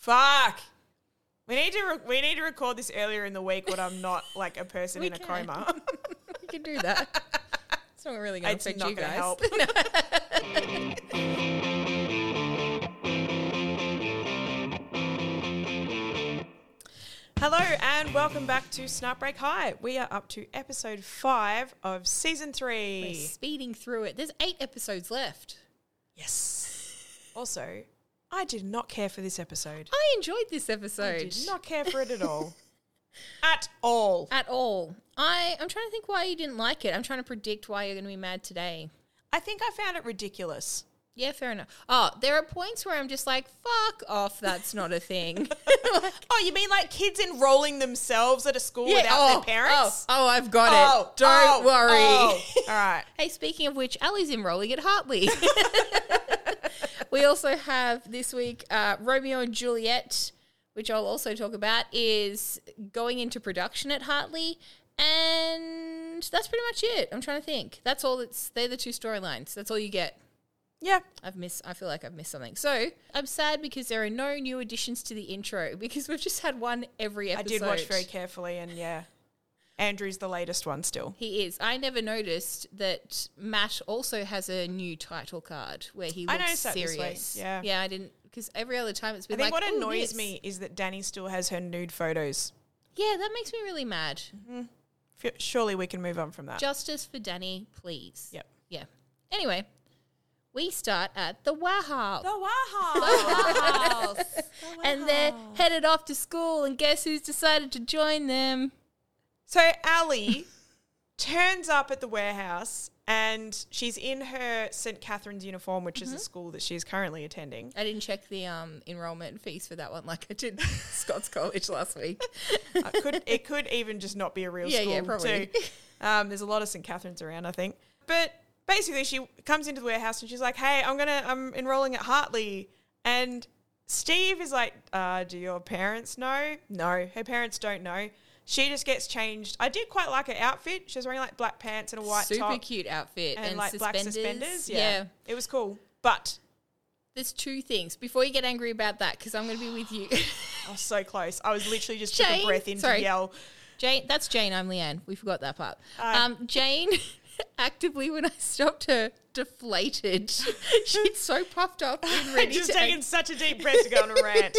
Fuck. We need to record this earlier in the week when I'm not like a person in a coma. We can do that. It's not really going to affect you guys. Help. Hello and welcome back to Snapbreak High. We are up to episode 5 of season 3. We're speeding through it. There's 8 episodes left. Yes. Also, I did not care for this episode. I enjoyed this episode. I did not care for it at all. At all. At all. I'm trying to think why you didn't like it. I'm trying to predict why you're going to be mad today. I think I found it ridiculous. Yeah, fair enough. Oh, there are points where I'm just like, fuck off, that's not a thing. Oh, you mean like kids enrolling themselves at a school without their parents? Oh, I've got it. Don't worry. All right. Hey, speaking of which, Ali's enrolling at Hartley. We also have this week Romeo and Juliet, which I'll also talk about, is going into production at Hartley. And that's pretty much it. I'm trying to think. They're the 2 storylines. That's all you get. Yeah. I feel like I've missed something. So I'm sad because there are no new additions to the intro because we've just had one every episode. I did watch very carefully and yeah, Andrew's the latest one still. He is. I never noticed that Matt also has a new title card where he looks serious. This week. Yeah. Yeah, I didn't, because every other time it's been I think like, what annoys me is that Danny still has her nude photos. Yeah, that makes me really mad. Mm-hmm. Surely we can move on from that. Justice for Danny, please. Yep. Yeah. Anyway. We start at the warehouse. The warehouse. And they're headed off to school, and guess who's decided to join them? So Ali turns up at the warehouse, and she's in her St. Catherine's uniform, which is a school that she's currently attending. I didn't check the enrollment fees for that one like I did Scots College last week. It could even just not be a real school. Yeah, probably. Too. There's a lot of St. Catherine's around, I think. But basically, she comes into the warehouse and she's like, hey, I'm enrolling at Hartley. And Steve is like, do your parents know? No, her parents don't know. She just gets changed. I did quite like her outfit. She was wearing like black pants and a white top. Super cute outfit. And like suspenders. black suspenders. Yeah. It was cool. But there's 2 things. Before you get angry about that, because I'm going to be with you. I was so close. I was literally just took a breath in to yell. Jane, that's Jane. I'm Leanne. We forgot that part. Jane actively, when I stopped her, deflated. She's so puffed up and ready just taking such a deep breath to go on a rant.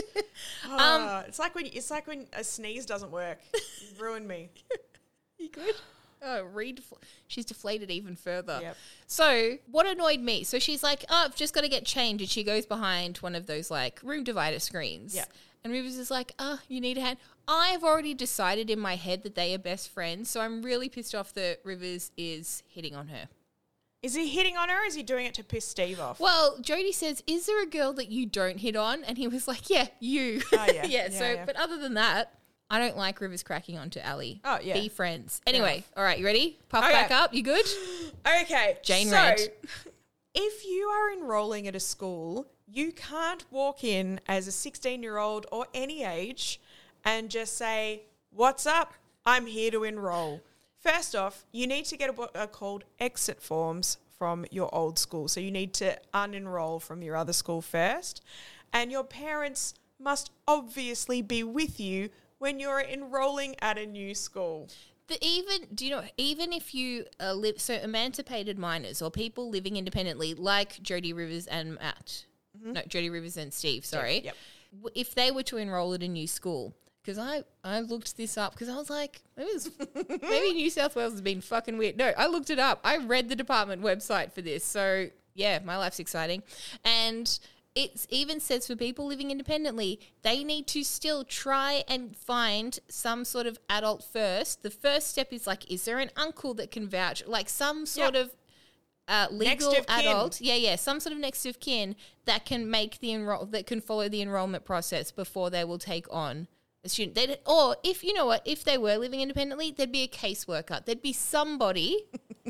It's like when a sneeze doesn't work. You ruined me. You good? Oh, she's deflated even further. Yep. So what annoyed me? So she's like, oh, I've just got to get changed, and she goes behind one of those like room divider screens. Yeah. And Rivers is like, you need a hand. I've already decided in my head that they are best friends, so I'm really pissed off that Rivers is hitting on her. Is he hitting on her, or is he doing it to piss Steve off? Well, Jodie says, is there a girl that you don't hit on? And he was like, yeah, you. Oh, yeah. Yeah. But other than that, I don't like Rivers cracking onto Ali. Oh, yeah. Be friends. Anyway, all right, you ready? Puff back up. You good? Okay. Jane Red. If you are enrolling at a school, you can't walk in as a 16-year-old or any age and just say, what's up? I'm here to enroll. First off, you need to get what are called exit forms from your old school. So you need to unenroll from your other school first. And your parents must obviously be with you when you're enrolling at a new school. Even if you live, so emancipated minors or people living independently like Jodie Rivers and Matt, no, Jodie Rivers and Steve, sorry. Yep. If they were to enroll at a new school, because I looked this up because I was like, maybe New South Wales has been fucking weird. No, I looked it up. I read the department website for this. So, yeah, my life's exciting. And it even says for people living independently, they need to still try and find some sort of adult first. The first step is like, is there an uncle that can vouch? Like some sort of legal adult, some sort of next of kin that can make that can follow the enrollment process before they will take on a student. Or if they were living independently, there'd be a caseworker. There'd be somebody.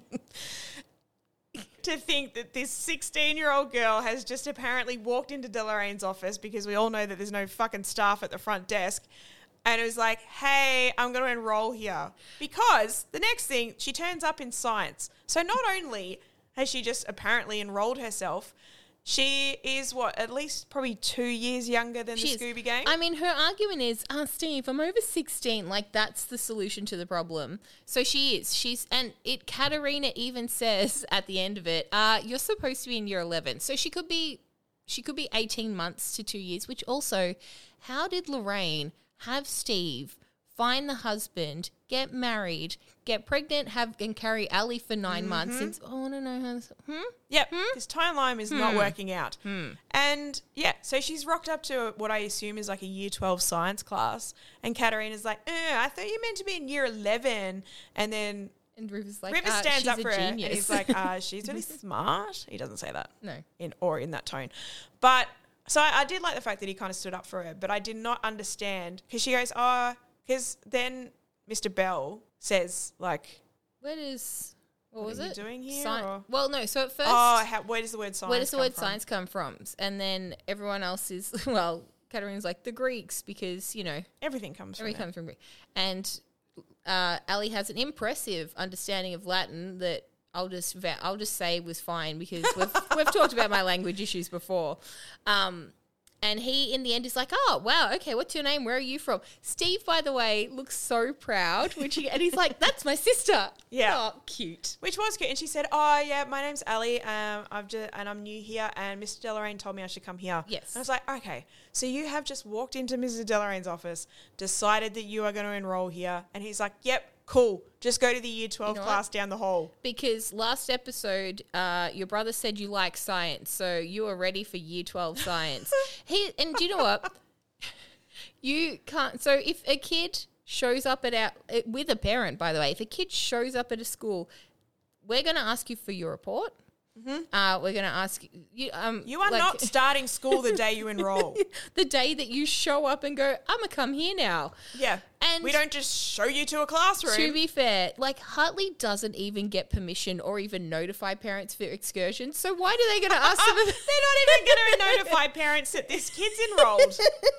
To think that this 16-year-old girl has just apparently walked into Delorain's office, because we all know that there's no fucking staff at the front desk, and it was like, hey, I'm going to enroll here. Because the next thing, she turns up in science. So not only has she just apparently enrolled herself, She is at least probably 2 years younger than She the is. Scooby Gang. I mean, her argument is, Steve, I'm over 16. Like, that's the solution to the problem. So she is. Katerina even says at the end of it, you're supposed to be in year 11. So she could be 18 months to 2 years, which also, how did Lorraine have Steve find the husband, get married, get pregnant, and carry Ali for 9 months? Since I want to know how this... Yep, this timeline is not working out. And yeah, so she's rocked up to what I assume is like a year 12 science class. And Katerina's like, I thought you meant to be in year 11. And then And Rivers like, Rivers stands she's up a for her and genius. he's like, she's really smart. He doesn't say that. No. In that tone. But so I did like the fact that he kind of stood up for her, but I did not understand because she goes, because then Mr. Bell says like, What was are you it? doing here? Sci- or? Well, no. So at first, Where does the word science where does the come word from? science come from? And then everyone else is, well, Katerina's like the Greeks because, Everything comes from everything there. comes from Greek. And Ali has an impressive understanding of Latin that I'll just say was fine because we've talked about my language issues before. And he, in the end, is like, oh, wow, okay, what's your name? Where are you from? Steve, by the way, looks so proud. And he's like, that's my sister. Yeah. Oh, cute. Which was cute. And she said, my name's Ali, and I'm new here, and Mr. Deloraine told me I should come here. Yes. And I was like, okay, so you have just walked into Mrs. Deloraine's office, decided that you are going to enroll here, and he's like, yep, cool, just go to the year 12 You know class down the hall. Because last episode, your brother said you like science, so you are ready for year 12 science. And do you know what? You can't. So if a kid shows up with a parent, by the way, if a kid shows up at a school, we're going to ask you for your report. We're going to ask you. You are not starting school the day you enroll. the day that you show up and go, I'm going to come here now. Yeah. And we don't just show you to a classroom. To be fair, like Hartley doesn't even get permission or even notify parents for excursions. So why are they going to ask them? They're not even going to notify parents that this kid's enrolled.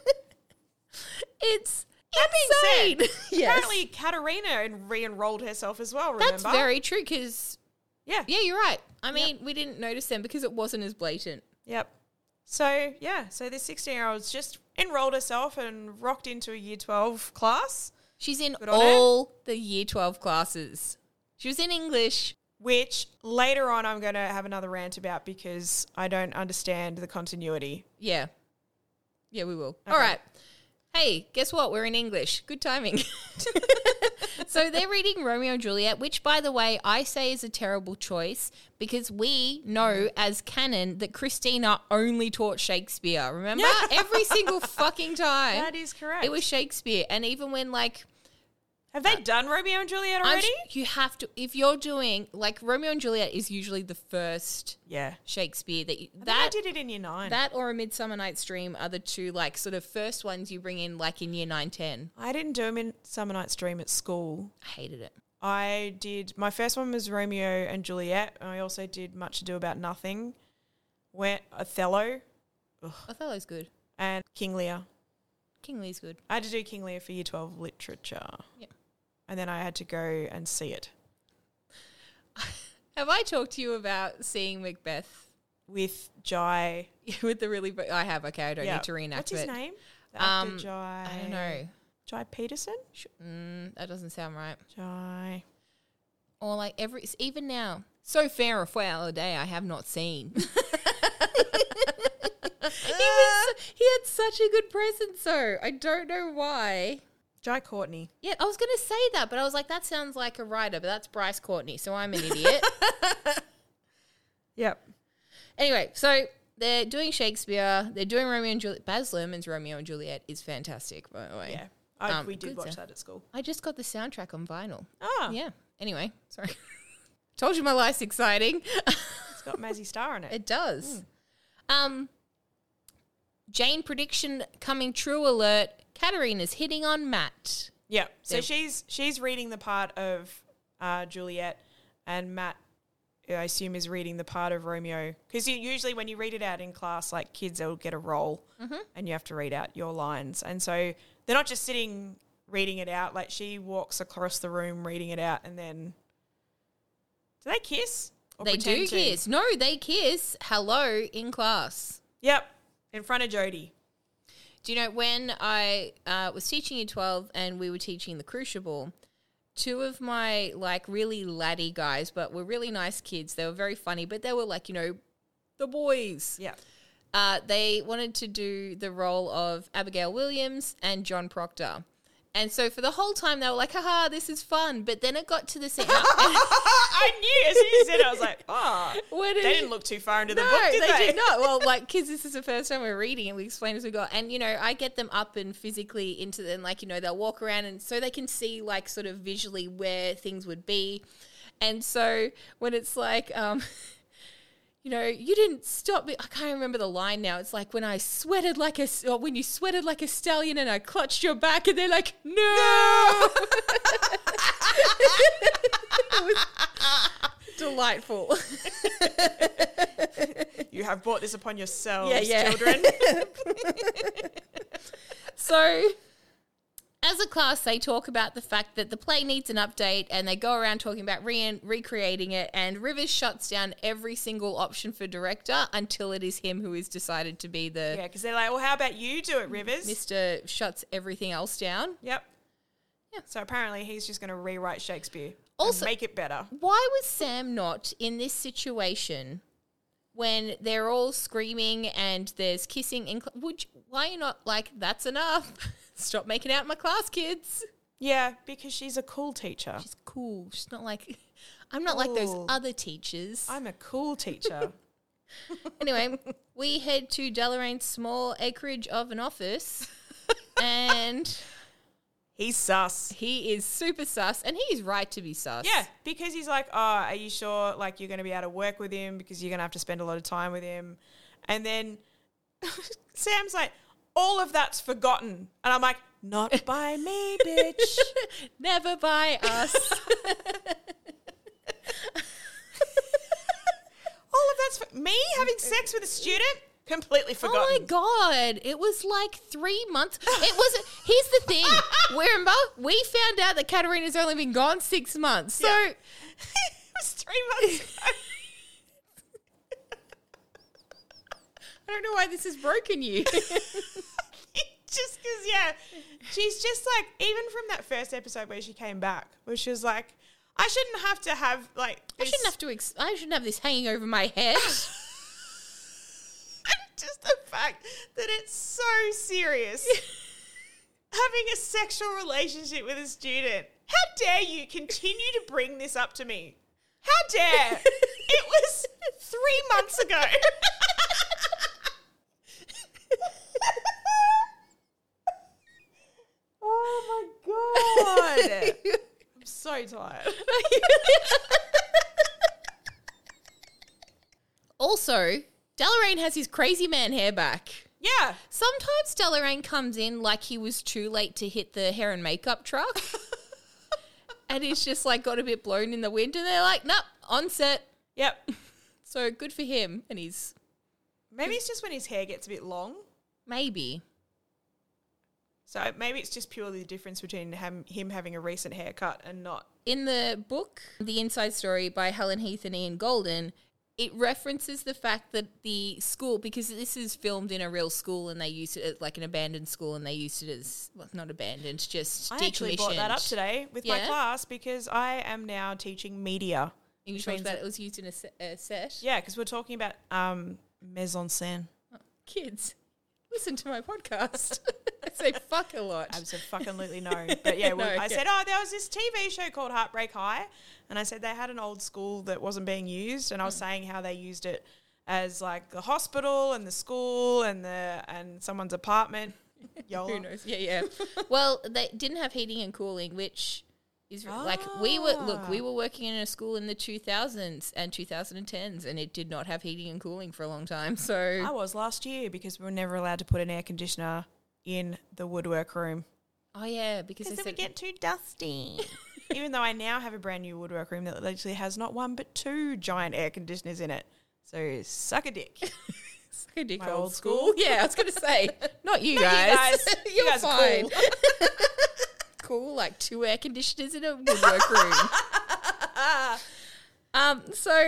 It's That being insane. said, Yes. apparently Katerina re-enrolled herself as well, remember? That's very true because, Yeah. yeah, you're right. I mean, we didn't notice them because it wasn't as blatant. Yep. So, so this 16-year-old's just enrolled herself and rocked into a year 12 class. She's in Good on all the year 12 classes. She was in English. Which later on I'm going to have another rant about because I don't understand the continuity. Yeah. Yeah, we will. Okay. All right. Hey, guess what? We're in English. Good timing. So they're reading Romeo and Juliet, which, by the way, I say is a terrible choice because we know as canon that Christina only taught Shakespeare. Remember? Every single fucking time. That is correct. It was Shakespeare. And even when, Have they done Romeo and Juliet already? you have to, if you're doing, Romeo and Juliet is usually the first Yeah. Shakespeare that you, I think I did it in year 9. that or A Midsummer Night's Dream are the two, sort of first ones you bring in, in year 9, 10. I didn't do them in Summer Night's Dream at school. I hated it. I did, my first one was Romeo and Juliet. I also did Much Ado About Nothing, Othello, Othello's good. and King Lear. King Lear's good. I had to do King Lear for year 12 literature. Yep. And then I had to go and see it Have I talked to you about seeing Macbeth with Jai. with the really? I have. Okay, I don't Yeah. need to reenact What's his it. name? The actor Jai. I don't know. Jai Peterson? That doesn't sound right. Jai. Or even now, so fair a foul a day I have not seen. He had such a good presence, so I don't know why. Jai Courtney. Yeah, I was going to say that, but I was like, that sounds like a writer, but that's Bryce Courtney, so I'm an idiot. Yep. Anyway, so they're doing Shakespeare, they're doing Romeo and Juliet. Baz Luhrmann's Romeo and Juliet is fantastic, by the way. Yeah. We did good watch sound. that at school. I just got the soundtrack on vinyl. Ah. Yeah. Anyway, sorry. Told you my life's exciting. It's got Mazzy Star in it. It does. Jane prediction coming true alert. Katerina's hitting on Matt. Yeah. So she's reading the part of Juliet, and Matt, I assume, is reading the part of Romeo. Because usually when you read it out in class, kids will get a role, and you have to read out your lines. And so they're not just sitting reading it out. She walks across the room reading it out, and then do they kiss? Or They do pretend to. kiss. No, they kiss hello in class. Yep. In front of Jodie. Do you know when I was teaching in 12 and we were teaching the Crucible, two of my like really laddie guys, but were really nice kids. They were very funny, but they were like, you know, the boys. Yeah. They wanted to do the role of Abigail Williams and John Proctor. And so for the whole time they were like, haha, this is fun. But then it got to the scene. I knew as soon as you said it, I was like, they didn't look too far into the book, did they? did not. Well, like, kids, this is the first time we're reading and we explain as we go. And, you know, I get them up and physically into them, like, you know, they'll walk around and so they can see, like, sort of visually where things would be. And so when it's like, you know, you didn't stop me. I can't remember the line now. It's like when you sweated like a stallion and I clutched your back and they're like, no. It was delightful. You have brought this upon yourselves, Yeah. children. So, as a class, they talk about the fact that the play needs an update and they go around talking about recreating it, and Rivers shuts down every single option for director until it is him who is decided to be the... Yeah, because they're like, well, how about you do it, Rivers? Mr. shuts everything else down. Yep. Yeah. So apparently he's just going to rewrite Shakespeare Also- and make it better. Why was Sam not in this situation when they're all screaming and there's kissing? Why are you not like, that's enough? Stop making out in my class, kids. Yeah, because she's a cool teacher. She's cool. She's not like, I'm not like those Cool. other teachers. I'm a cool teacher. Anyway, we head to Delarane's small acreage of an office and He's sus. he is super sus and he is right to be sus. Yeah, because he's like, oh, are you sure like you're going to be able to work with him because you're going to have to spend a lot of time with him? And then Sam's like, all of that's forgotten. And I'm like, not by me, bitch. Never by us. All of that's me having sex with a student? Completely forgotten. Oh my God. It was like 3 months. It was, here's the thing. Remember, we found out that Katarina's only been gone 6 months. So Yeah. It was 3 months ago. I don't know why this has broken you. Just because, yeah, she's just like, even from that first episode where she came back, where she was like, I shouldn't have to have like this. I shouldn't have this hanging over my head. Just the fact that it's so serious. Having a sexual relationship with a student. How dare you continue to bring this up to me? How dare? It was 3 months ago. Oh my God. I'm so tired. Also, Delarane has his crazy man hair back. Yeah. Sometimes Delarane comes in like he was too late to hit the hair and makeup truck. And he's just like got a bit blown in the wind and they're like, nope, on set. Yep. So good for him. And he's Maybe it's just when his hair gets a bit long. maybe. So maybe it's just purely the difference between him having a recent haircut and not. In the book, The Inside Story by Helen Heath and Ian Golden, it references the fact that the school, because this is filmed in a real school and they used it as like an abandoned school and they used it as, well, not abandoned, just decommissioned. I actually brought that up today with my Yeah? class because I am now teaching media. You talked about it was used in a set. Yeah, because we're talking about mise en scène. Kids, listen to my podcast. I say fuck a lot. Absolutely no. But yeah, No, I okay. said, there was this TV show called Heartbreak High. And I said they had an old school that wasn't being used. And I was saying how they used it as like the hospital and the school and someone's apartment. YOLO. Who knows? Yeah. Well, they didn't have heating and cooling, which is like we were working in a school in the 2000s and 2010s, and it did not have heating and cooling for a long time. So I was last year because we were never allowed to put an air conditioner in the woodwork room. oh yeah, because they Because it would said get too dusty. Even though I now have a brand new woodwork room that literally has not one but 2 giant air conditioners in it. So suck a dick. suck a dick, My old old school. school. Yeah, I was going to say, not you Not you guys. guys. You You're guys are fine. cool. Cool, like 2 air conditioners in a woodwork room. So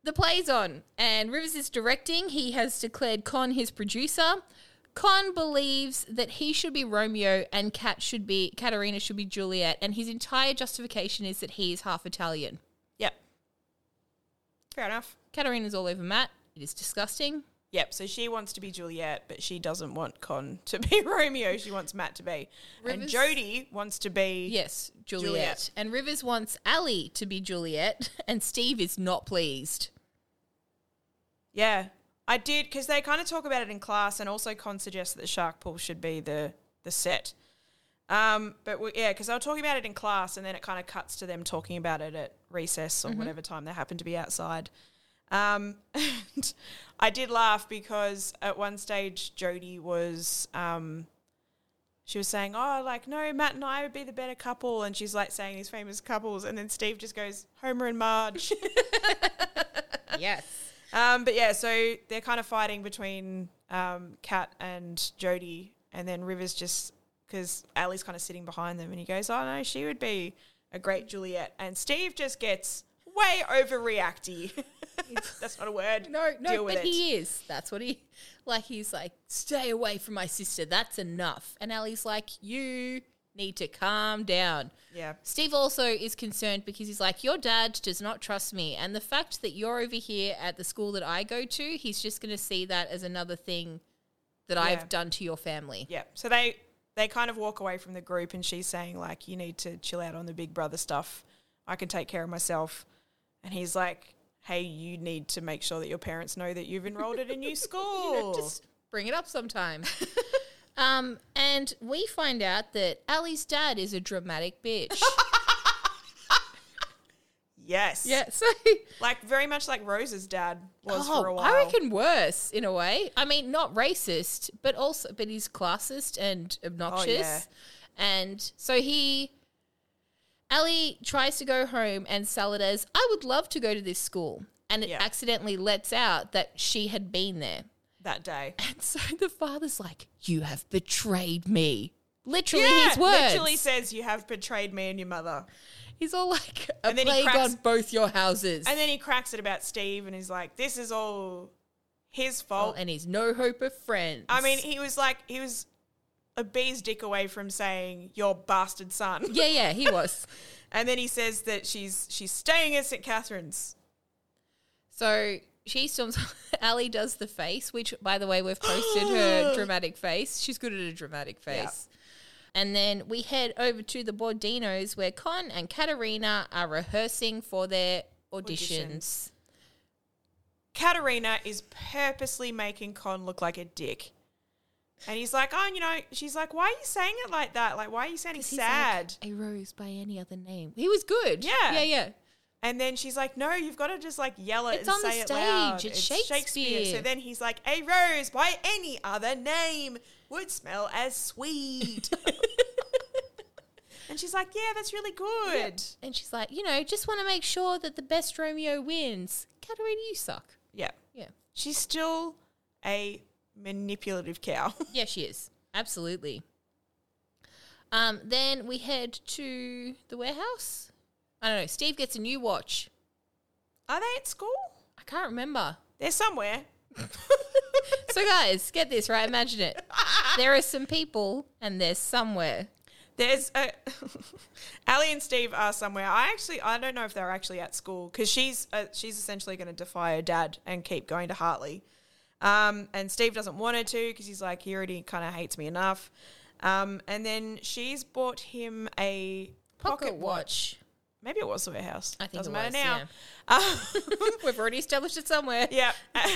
The play's on, and Rivers is directing. He has declared Con his producer. Con believes that he should be Romeo and Katerina should be Juliet, and his entire justification is that he is half Italian. Yep. Fair enough. Katerina's all over Matt. It is disgusting. Yep, so she wants to be Juliet, but she doesn't want Con to be Romeo. She wants Matt to be. And Rivers- Jodie wants to be... Yes, Juliet. Juliet. And Rivers wants Ali to be Juliet, and Steve is not pleased. Yeah, I did, because they kind of talk about it in class, and also Con suggests that the shark pool should be the set. Because they were talking about it in class, and then it kind of cuts to them talking about it at recess or whatever time they happen to be outside. And I did laugh because at one stage Jodie was, she was saying, oh, like, no, Matt and I would be the better couple. And she's like saying these famous couples. And then Steve just goes, Homer and Marge. Yes. But yeah, so they're kind of fighting between Kat and Jodie. And then Rivers just, because Ali's kind of sitting behind them. And he goes, oh, no, she would be a great Juliet. And Steve just gets way overreacty. That's not a word. No, Deal with but it. he is. That's what he's like, stay away from my sister. That's enough. And Ali's like, you need to calm down. Yeah. Steve also is concerned because he's like, your dad does not trust me. And the fact that you're over here at the school that I go to, he's just going to see that as another thing that I've done to your family. Yeah. So they kind of walk away from the group, and she's saying, like, you need to chill out on the big brother stuff. I can take care of myself. And he's like, hey, you need to make sure that your parents know that you've enrolled at a new school. Just bring it up sometime. And we find out that Ali's dad is a dramatic bitch. Yes. Yeah, so... Like, very much like Rose's dad was for a while. I reckon worse, in a way. I mean, not racist, but he's classist and obnoxious. Oh, yeah. And so Ali tries to go home and sell it as, I would love to go to this school. And it accidentally lets out that she had been there. That day. And so the father's like, you have betrayed me. Literally Yeah, his words. literally says, you have betrayed me and your mother. He's all like, a And then he plague cracks- on both your houses. And then he cracks it about Steve, and he's like, this is all his Oh, fault. and he's no hope of friends. I mean, he was a bee's dick away from saying, your bastard son. Yeah, he was. And then he says that she's staying at St. Catherine's. So she storms. Ali does the face, which, by the way, we've posted her dramatic face. She's good at a dramatic face. And then we head over to the Bordinos, where Con and Katerina are rehearsing for their auditions. Katerina is purposely making Con look like a dick. And he's like, oh, she's like, why are you saying it like that? Like, why are you sounding He's sad? like, a rose by any other name. He was good. Yeah. Yeah. And then she's like, no, you've got to just like yell it It's and on the say it loud. stage. It's Shakespeare. So then he's like, a rose by any other name would smell as sweet. And she's like, yeah, that's really good. Yep. And she's like, just want to make sure that the best Romeo wins. Katerina, you suck. Yeah. Yeah. She's still a manipulative cow. Yeah, she is. Absolutely. Then we head to the warehouse. I don't know. Steve gets a new watch. Are they at school? I can't remember. They're somewhere. So, guys, get this, right? Imagine it. There are some people and there's somewhere. There's Ali and Steve are somewhere. I don't know if they're actually at school, because she's essentially going to defy her dad and keep going to Hartley. And Steve doesn't want her to, because he's like, he already kind of hates me enough. And then she's bought him a pocket watch. Maybe it was the warehouse. I think Doesn't it matter was, now. We've already established it somewhere. Yeah.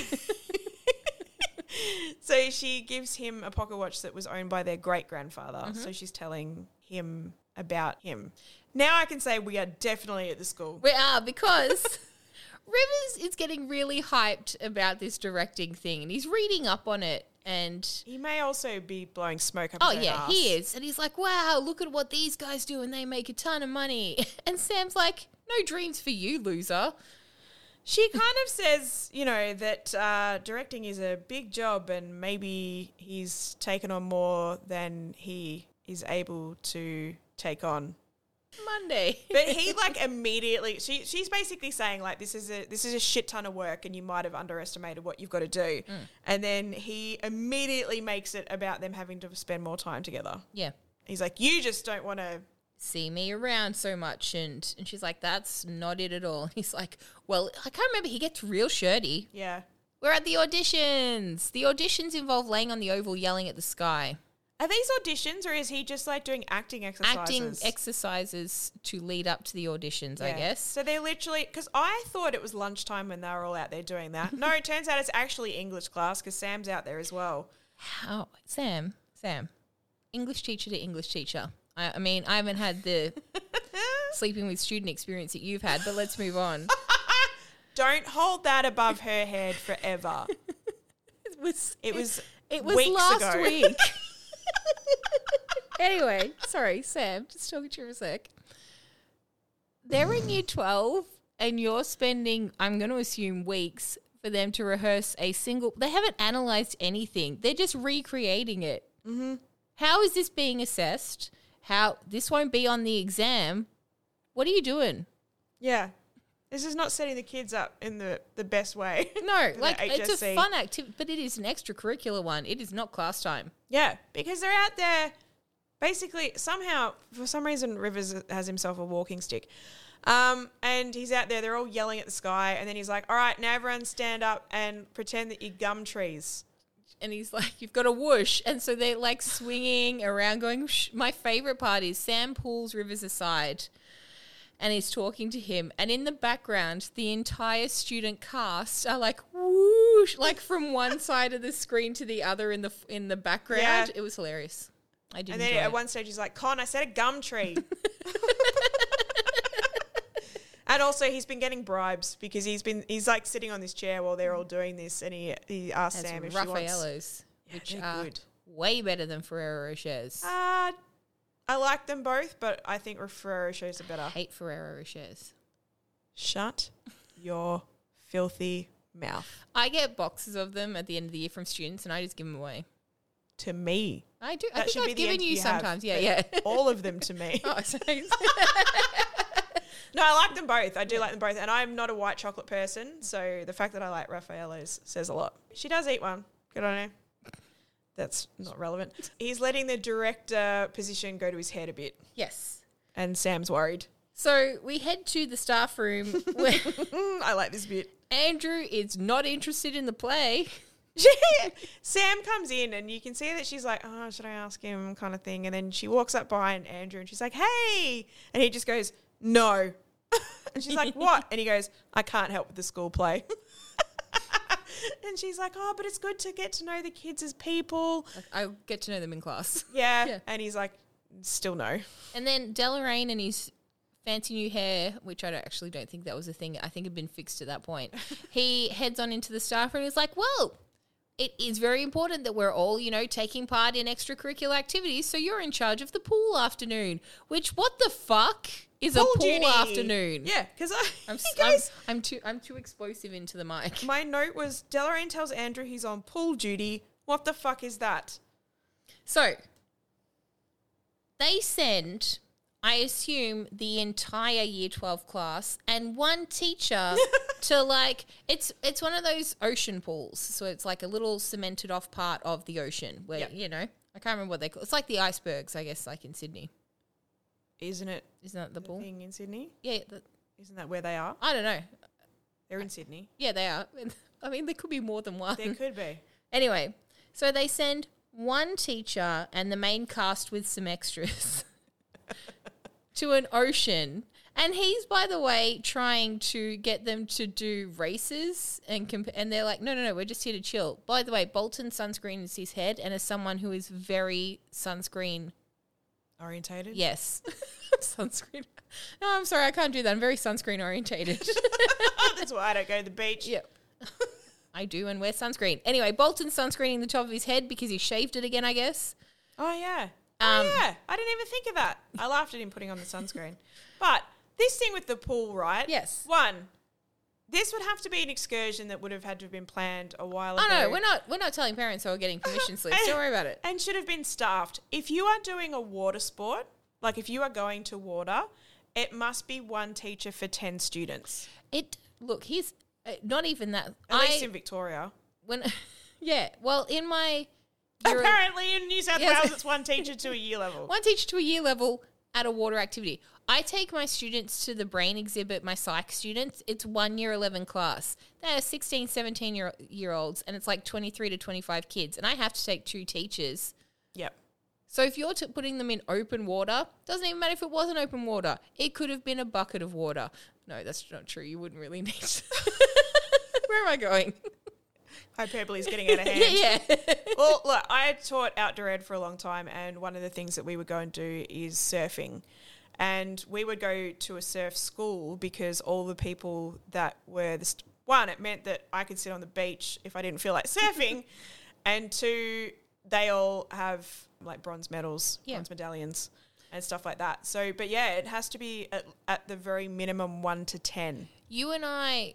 So she gives him a pocket watch that was owned by their great-grandfather. Mm-hmm. So she's telling him about him. Now I can say we are definitely at the school. We are, because Rivers is getting really hyped about this directing thing, and he's reading up on it. And he may also be blowing smoke up his own ass. He is. And he's like, wow, look at what these guys do, and they make a ton of money. And Sam's like, no dreams for you, loser. She kind of says, that directing is a big job, and maybe he's taken on more than he is able to take on. Monday. But he like immediately, she's basically saying like, this is a shit ton of work and you might have underestimated what you've got to do. And then he immediately makes it about them having to spend more time together. Yeah. He's like, you just don't want to. See me around so much. And she's like, that's not it at all. And he's like, well, I can't remember. He gets real shirty. Yeah. We're at the auditions. The auditions involve laying on the oval yelling at the sky. Are these auditions or is he just like doing acting exercises? Acting exercises to lead up to the auditions, I guess. So they're literally, because I thought it was lunchtime when they were all out there doing that. No, it turns out it's actually English class because Sam's out there as well. How? Sam, English teacher to English teacher. I mean, I haven't had the sleeping with student experience that you've had, but let's move on. Don't hold that above her head forever. It was weeks last ago. week. Anyway, sorry, Sam, just talking to you for a sec. They're in year 12 and you're spending, I'm going to assume, weeks for them to rehearse a single. They haven't analysed anything. They're just recreating it. Mm-hmm. How is this being assessed? How this won't be on the exam. What are you doing? Yeah. This is not setting the kids up in the best way. No, for like the it's a HSC. fun activity, but it is an extracurricular one. It is not class time. Yeah, because they're out there basically somehow, for some reason, Rivers has himself a walking stick. And he's out there, they're all yelling at the sky, and then he's like, all right, now everyone stand up and pretend that you're gum trees. And he's like, you've got a whoosh. And so they're like swinging around going, whoosh. My favorite part is Sam pulls Rivers aside and he's talking to him. And in the background, the entire student cast are like, whoosh, like from one side of the screen to the other in the background. Yeah. It was hilarious. I did And then enjoy at it. one stage he's like, Con, I said a gum tree. And also he's been getting bribes because he's like sitting on this chair while they're all doing this, and he asked That's Sam if she wants. Raffaello's, which they're are good. way better than Ferrero Rochers. I like them both, but I think Ferrero Rochers are better. I hate Ferrero Rochers. Shut your filthy mouth. I get boxes of them at the end of the year from students, and I just give them away. To me. I do. I That should think be I've the given you entity have, sometimes. but Yeah. all of them to me. Oh, sorry. No, I like them both. I do like them both. And I'm not a white chocolate person, so the fact that I like Raffaello's says a lot. She does eat one. Good on her. That's not relevant. He's letting the director position go to his head a bit, Yes. and Sam's worried. So we head to the staff room where I like this bit. Andrew is not interested in the play. Sam comes in and you can see that she's like, oh, should I ask him kind of thing. And then she walks up behind Andrew and she's like, hey. And he just goes, no. And she's like, what? And he goes, I can't help with the school play. And she's like, oh, but it's good to get to know the kids as people. I'll get to know them in class. Yeah. And he's like, still no. And then Deloraine and his fancy new hair, which I don't think that was a thing. I think had been fixed at that point. He heads on into the staff room and he's like, well, it is very important that we're all, taking part in extracurricular activities. So you're in charge of the pool afternoon, which what the fuck is a pool duty. afternoon? Yeah, because I'm too explosive into the mic. my note was, Deloraine tells Andrew he's on pool duty. What the fuck is that? So they send, I assume, the entire year 12 class and one teacher to it's one of those ocean pools. So it's like a little cemented off part of the ocean where, Yep. I can't remember what they call it. It's like the icebergs, I guess, like in Sydney. Isn't it Isn't that the pool? thing in Sydney? Yeah. Isn't that where they are? I don't know. They're in Sydney. Yeah, they are. I mean, there could be more than one. There could be. Anyway, so they send one teacher and the main cast with some extras to an ocean. And he's, by the way, trying to get them to do races and they're like, no, we're just here to chill. By the way, Bolton sunscreen is his head, and as someone who is very sunscreen, Orientated? yes, sunscreen. No, I'm sorry, I can't do that. I'm very sunscreen orientated. That's why I don't go to the beach. Yeah. I do and wear sunscreen. Anyway, Bolton's sunscreening the top of his head because he shaved it again, I guess. Oh, yeah. Yeah. I didn't even think of that. I laughed at him putting on the sunscreen. But this thing with the pool, right? Yes. One, this would have to be an excursion that would have had to have been planned a while ago. Oh, no, we're not telling parents who are getting permission slips. Don't worry about it. And should have been staffed. If you are doing a water sport, Like if you are going to water, it must be one teacher for 10 students. Look, here's not even that. At least in Victoria. Well, in my apparently in New South Wales, it's one teacher to a year level. One teacher to a year level at a water activity. I take my students to the brain exhibit, my psych students. It's 1 year 11 class. They're 16, 17-year-olds, and it's like 23 to 25 kids. And I have to take 2 teachers. Yep. So if you're putting them in open water, doesn't even matter if it wasn't open water. It could have been a bucket of water. No, that's not true. You wouldn't really need to. Where am I going? Hyperbole is getting out of hand. Yeah. Well, look, I taught outdoor ed for a long time, and one of the things that we would go and do is surfing. And we would go to a surf school because all the people that were one, it meant that I could sit on the beach if I didn't feel like surfing, and 2, they all have like bronze medals, bronze medallions and stuff like that. So, but yeah, it has to be at the very minimum 1 to 10. You and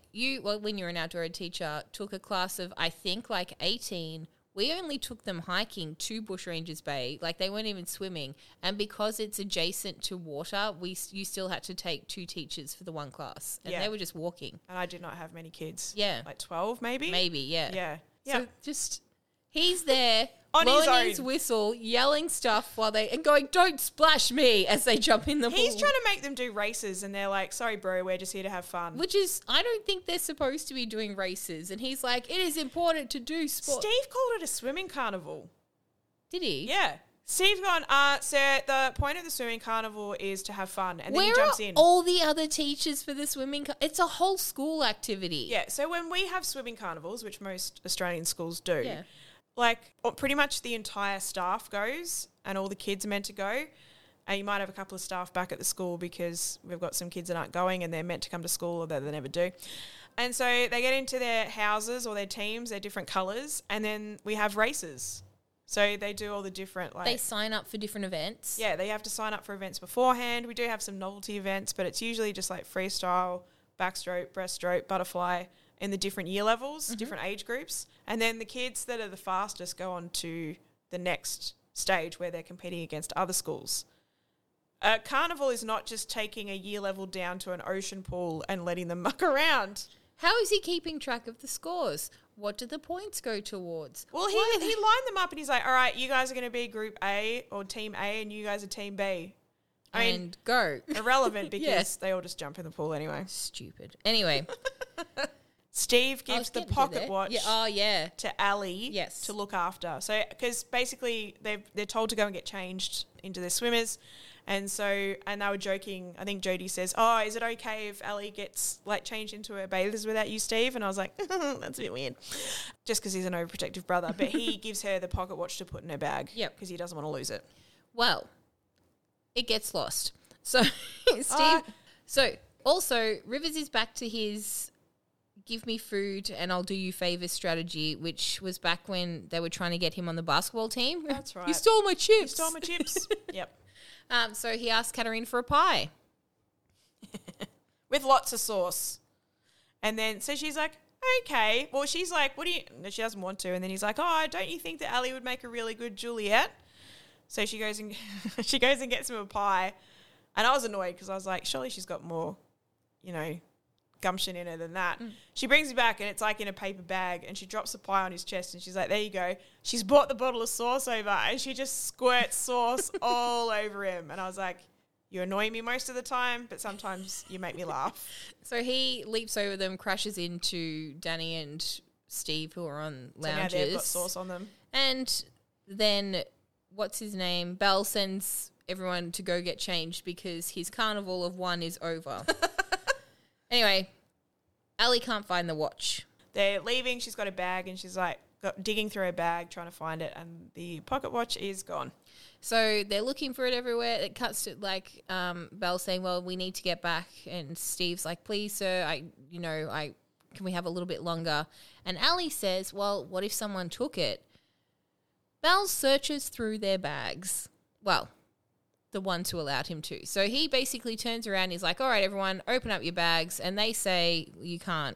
when you were an outdoor ed teacher, took a class of, I think, like 18. We only took them hiking to Bushrangers Bay. Like, they weren't even swimming. And because it's adjacent to water, you still had to take 2 teachers for the one class. And they were just walking. And I did not have many kids. Yeah. Like 12 maybe? Maybe, yeah. Yeah. So just, he's there, on blowing his his whistle, yelling stuff and going, "Don't splash me," as they jump in the pool. He's trying to make them do races, and they're like, "Sorry, bro, we're just here to have fun." Which is, I don't think they're supposed to be doing races. And he's like, "It is important to do sport." Steve called it a swimming carnival. Did he? Yeah. Steve gone, sir, the point of the swimming carnival is to have fun. And then he Where jumps are in. all the other teachers for the swimming? It's a whole school activity. Yeah, so when we have swimming carnivals, which most Australian schools do, Yeah. like pretty much the entire staff goes and all the kids are meant to go. And you might have a couple of staff back at the school because we've got some kids that aren't going and they're meant to come to school, although they never do. And so they get into their houses or their teams, their different colours, and then we have races. So they do all the different, like... They sign up for different events. Yeah, they have to sign up for events beforehand. We do have some novelty events, but it's usually just like freestyle, backstroke, breaststroke, butterfly in the different year levels, different age groups. And then the kids that are the fastest go on to the next stage where they're competing against other schools. Carnival is not just taking a year level down to an ocean pool and letting them muck around. How is he keeping track of the scores? What do the points go towards? Well, he lined them up and he's like, all right, you guys are going to be Group A or Team A and you guys are Team B. I mean, go. Irrelevant because they all just jump in the pool anyway. Stupid. Anyway. Steve gives the pocket watch to Ali to look after. So, because basically they're told to go and get changed into their swimmers. And so, and they were joking. I think Jodie says, "Oh, is it okay if Ali gets like changed into her bathers without you, Steve?" And I was like, "That's a bit weird," just because he's an overprotective brother. But he gives her the pocket watch to put in her bag, because he doesn't want to lose it. Well, it gets lost. So Steve. Also Rivers is back to his give me food and I'll do you favors strategy, which was back when they were trying to get him on the basketball team. That's right. You stole my chips. You stole my chips. Yep. So he asked Katarina for a pie. With lots of sauce. And then, so she's like, okay. Well, she's like, what do you... No, she doesn't want to. And then he's like, oh, don't you think that Ali would make a really good Juliet? So she goes and gets him a pie. And I was annoyed because I was like, surely she's got more, gumption in her than that. She brings it back and it's like in a paper bag and she drops the pie on his chest and she's like, there you go. She's brought the bottle of sauce over and she just squirts sauce all over him. And I was like, you annoy me most of the time, but sometimes you make me laugh. So he leaps over them, crashes into Danny and Steve who are on lounges. So now they've got sauce on them. And then, what's his name? Belle sends everyone to go get changed because his carnival of one is over. Anyway, Ali can't find the watch. They're leaving. She's got a bag and she's like digging through her bag trying to find it and the pocket watch is gone. So they're looking for it everywhere. It cuts to Belle saying, well, we need to get back. And Steve's like, please, sir, can we have a little bit longer? And Ali says, well, what if someone took it? Belle searches through their bags. Well, the ones who allowed him to. So he basically turns around and he's like, all right, everyone, open up your bags. And they say, you can't.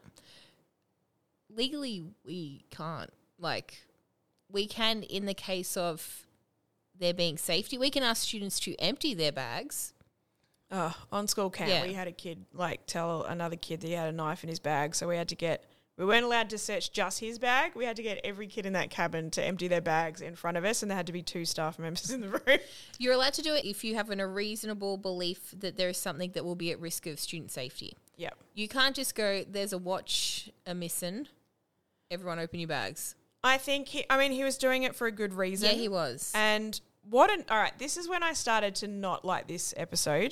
Legally, we can't. We can in the case of there being safety. We can ask students to empty their bags. Oh, on school camp, Yeah. we had a kid tell another kid that he had a knife in his bag, so we weren't allowed to search just his bag. We had to get every kid in that cabin to empty their bags in front of us, and there had to be 2 staff members in the room. You're allowed to do it if you have a reasonable belief that there is something that will be at risk of student safety. Yeah. You can't just go, there's a watch missing. Everyone open your bags. I think he was doing it for a good reason. Yeah, he was. And all right, this is when I started to not like this episode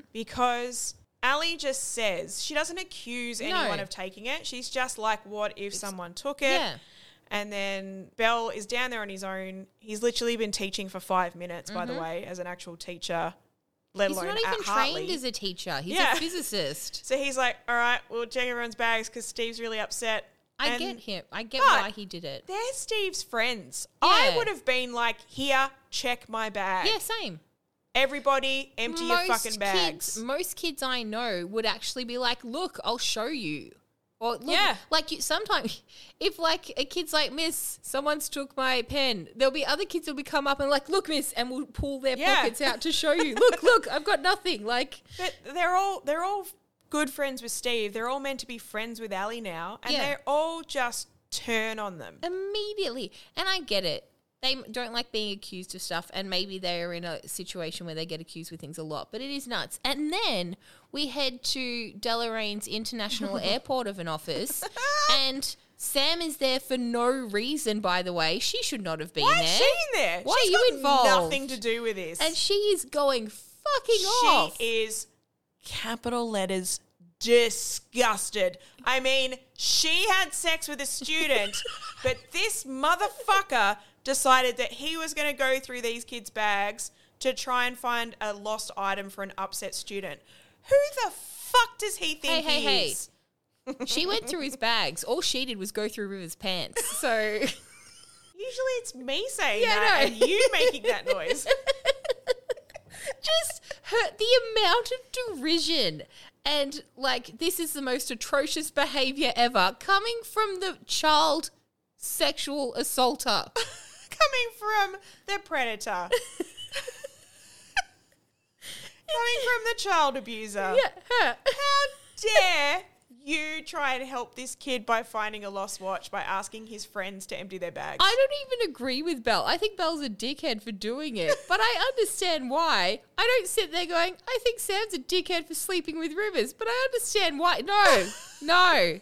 because Ali just says, she doesn't accuse anyone of taking it. She's just like, what if someone took it? Yeah. And then Bell is down there on his own. He's literally been teaching for 5 minutes, by the way, as an actual teacher, let He's alone not even at Hartley. trained as a teacher. He's Yeah. a physicist. So he's like, all right, we'll check everyone's bags because Steve's really upset. I get him. I get why he did it. They're Steve's friends. Yeah. I would have been like, here, check my bag. Yeah, same. Everybody empty your fucking bags. Most kids I know would actually be like, look, I'll show you. Or look, Yeah. sometimes if like a kid's like, miss, someone's took my pen, there'll be other kids that'll be come up and like, look, miss, and will pull their pockets out to show you. Look, I've got nothing. Like, But they're all good friends with Steve. They're all meant to be friends with Ali now. And Yeah. they all just turn on them. immediately. And I get it. They don't like being accused of stuff, and maybe they're in a situation where they get accused with things a lot, but it is nuts. And then we head to Delorain's International Airport of an office, and Sam is there for no reason, by the way. She should not have been Why there. is she in there? Why She's are you got involved? nothing to do with this. And she is going fucking off. She is, capital letters, disgusted. I mean, she had sex with a student, but this motherfucker decided that he was going to go through these kids' bags to try and find a lost item for an upset student. Who the fuck does he think he is? She went through his bags. All she did was go through River's pants. So Usually it's me saying Yeah, that no. and you making that noise. just the amount of derision and like, this is the most atrocious behavior ever coming from the child sexual assaulter. Coming from the predator. Coming from the child abuser. Yeah, her. How dare you try and help this kid by finding a lost watch by asking his friends to empty their bags? I don't even agree with Belle. I think Belle's a dickhead for doing it, but I understand why. I don't sit there going, I think Sam's a dickhead for sleeping with Rivers, but I understand why. No.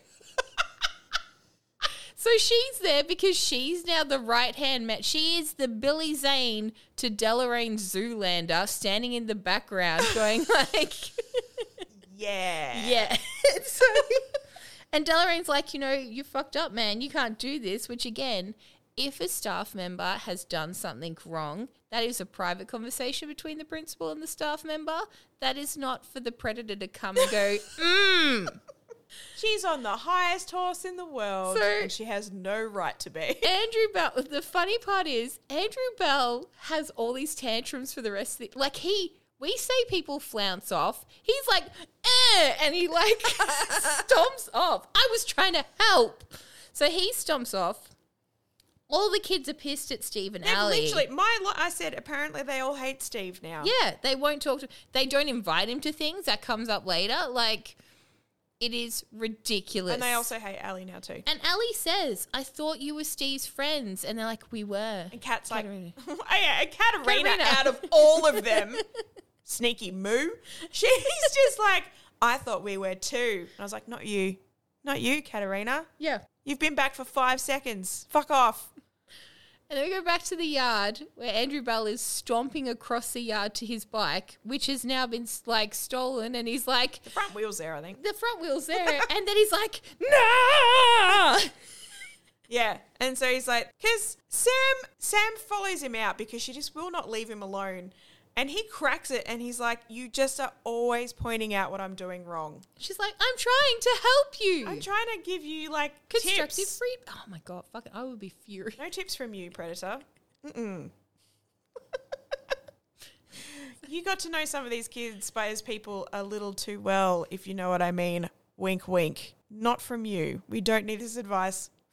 So she's there because she's now the right-hand man. She is the Billy Zane to Deloraine Zoolander, standing in the background going like... Yeah. Yeah. So, and Deloraine's like, you fucked up, man. You can't do this, which again, if a staff member has done something wrong, that is a private conversation between the principal and the staff member. That is not for the predator to come and go, She's on the highest horse in the world So- and she has no right to be. Andrew Bell, the funny part is, Andrew Bell has all these tantrums for the rest of the... Like, we say people flounce off. He's like, and he like stomps off. I was trying to help. So he stomps off. All the kids are pissed at Steve and They've Ali. literally, I said, apparently they all hate Steve now. Yeah, they won't talk to... They don't invite him to things. That comes up later. Like, it is ridiculous. And they also hate Ali now too. And Ali says, I thought you were Steve's friends. And they're like, we were. And Kat's like, Katerina. oh yeah, Katerina Katerina. out of all of them, sneaky moo. She's just like, I thought we were too. And I was like, not you, Katerina. Yeah. You've been back for 5 seconds. Fuck off. And then we go back to the yard where Andrew Bell is stomping across the yard to his bike, which has now been like stolen. And he's like, The front wheel's there, I think. the front wheel's there. And then he's like, no. Yeah. And so he's like, because Sam follows him out because she just will not leave him alone. And he cracks it and he's like, you just are always pointing out what I'm doing wrong. She's like, I'm trying to help you. I'm trying to give you like Constructive tips. free. Oh my God. Fuck it. I would be furious. No tips from you, Predator. You got to know some of these kids by as people a little too well, if you know what I mean. Wink, wink. Not from you. We don't need this advice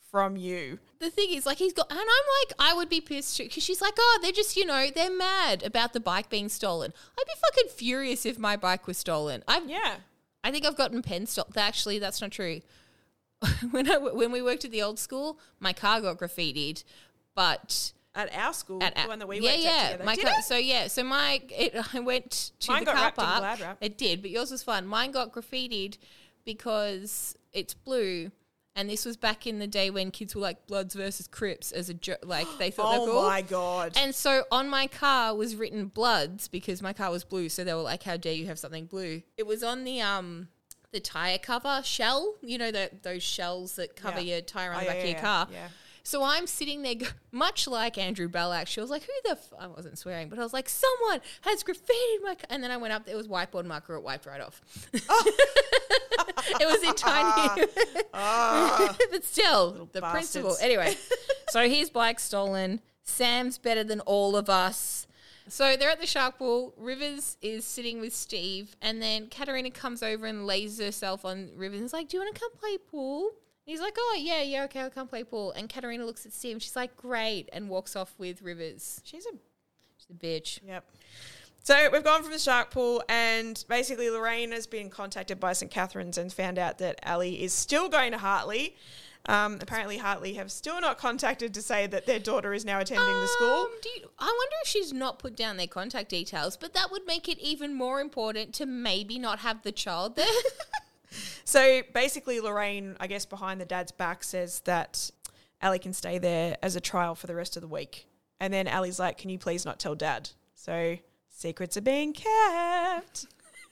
from you. The thing is, like, he's got, and I'm like, I would be pissed too, because she's like, oh, they're just, they're mad about the bike being stolen. I'd be fucking furious if my bike was stolen. Yeah. I think I've gotten pens stolen. Actually, that's not true. When we worked at the old school, my car got graffitied, but At our school, the one that we worked yeah, at together. my Did car, it? I went to Mine the got car wrapped in park. Glad wrap. It did, but yours was fun. Mine got graffitied because it's blue. And this was back in the day when kids were like Bloods versus Crips as a joke. Like, they thought they were cool. Oh, my God. And so on my car was written Bloods because my car was blue. So they were like, how dare you have something blue? It was on the tyre cover shell. Those shells that cover your tyre on the back of your car. Yeah. So I'm sitting there, much like Andrew Bell, actually. I was like, I wasn't swearing, but I was like, someone has graffitied my car. And then I went up, there was whiteboard marker, it wiped right off. Oh. It was in tiny. But still, Little the bastards. principle. Anyway, so his bike's stolen. Sam's better than all of us. So they're at the shark pool. Rivers is sitting with Steve. And then Katarina comes over and lays herself on Rivers and is like, do you want to come play pool? He's like, oh, yeah, okay, I'll come play pool. And Katarina looks at Steve and she's like, great, and walks off with Rivers. She's a bitch. Yep. So we've gone from the shark pool, and basically Lorraine has been contacted by St. Catherine's and found out that Ali is still going to Hartley. Apparently Hartley have still not contacted to say that their daughter is now attending the school. I wonder if she's not put down their contact details, but that would make it even more important to maybe not have the child there. So basically Lorraine, I guess behind the dad's back, says that Ali can stay there as a trial for the rest of the week. And then Ali's like, can you please not tell Dad? So secrets are being kept.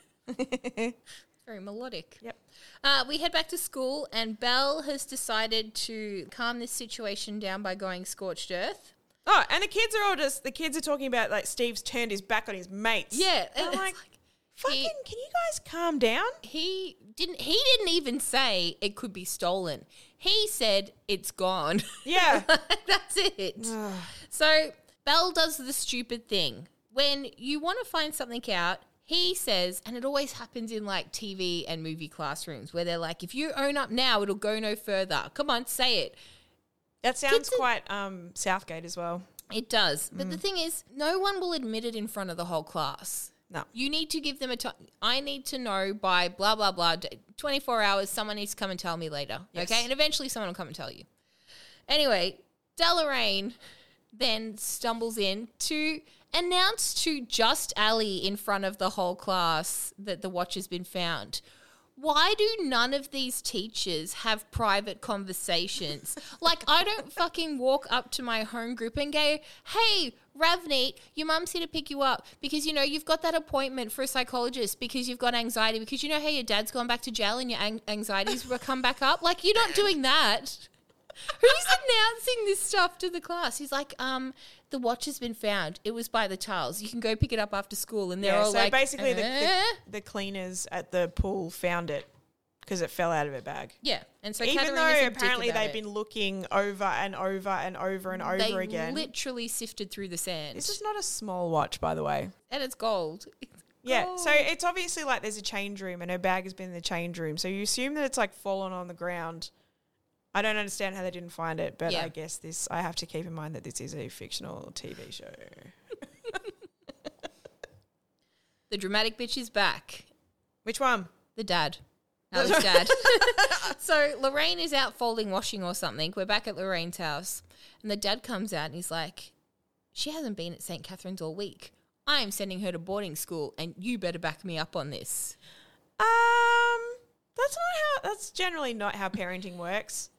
Very melodic. Yep. We head back to school, and Belle has decided to calm this situation down by going scorched earth. Oh, and the kids are talking about, like, Steve's turned his back on his mates. Yeah. And I'm like, fucking, can you guys calm down? He didn't even say it could be stolen. He said it's gone. Yeah. That's it. So Belle does the stupid thing. When you want to find something out, he says, and it always happens in like TV and movie classrooms where they're like, if you own up now, it'll go no further. Come on, say it. That sounds quite Southgate as well. It does. But the thing is, no one will admit it in front of the whole class. No. You need to give them a time. I need to know by blah, blah, blah, 24 hours, someone needs to come and tell me later. Yes. Okay? And eventually someone will come and tell you. Anyway, Deloraine then stumbles in to announce to just Ali in front of the whole class that the watch has been found. Why do none of these teachers have private conversations? Like, I don't fucking walk up to my home group and go, hey, Ravneet, your mum's here to pick you up because, you've got that appointment for a psychologist because you've got anxiety because you know how your dad's gone back to jail and your anxieties will come back up? Like, you're not doing that. Who's announcing this stuff to the class? He's like, the watch has been found. It was by the Charles. You can go pick it up after school. And they're all so like, basically the cleaners at the pool found it because it fell out of her bag. Yeah. And so even Katarina's though a dick apparently about they've it. been looking over and over and over and over again. They literally sifted through the sand. This is not a small watch, by the way. And it's gold. Yeah, so it's obviously like there's a change room and her bag has been in the change room. So you assume that it's like fallen on the ground. I don't understand how they didn't find it, but Yeah. I guess I have to keep in mind that this is a fictional TV show. The dramatic bitch is back. Which one? The dad. Ali's dad. So Lorraine is out folding washing or something. We're back at Lorraine's house. And the dad comes out and he's like, she hasn't been at St. Catherine's all week. I am sending her to boarding school and you better back me up on this. That's generally not how parenting works.